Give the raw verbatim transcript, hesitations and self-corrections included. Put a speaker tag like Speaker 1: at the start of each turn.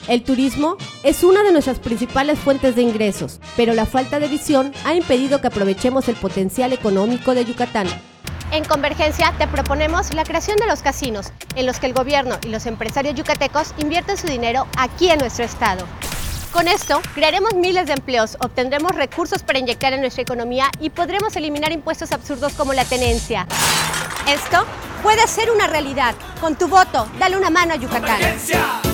Speaker 1: El turismo es una de nuestras principales fuentes de ingresos, pero la falta de visión ha impedido que aprovechemos el potencial económico de Yucatán.
Speaker 2: En Convergencia te proponemos la creación de los casinos, en los que el gobierno y los empresarios yucatecos invierten su dinero aquí en nuestro estado. Con esto, crearemos miles de empleos, obtendremos recursos para inyectar en nuestra economía y podremos eliminar impuestos absurdos como la tenencia. Esto puede ser una realidad. Con tu voto, dale una mano a Yucatán.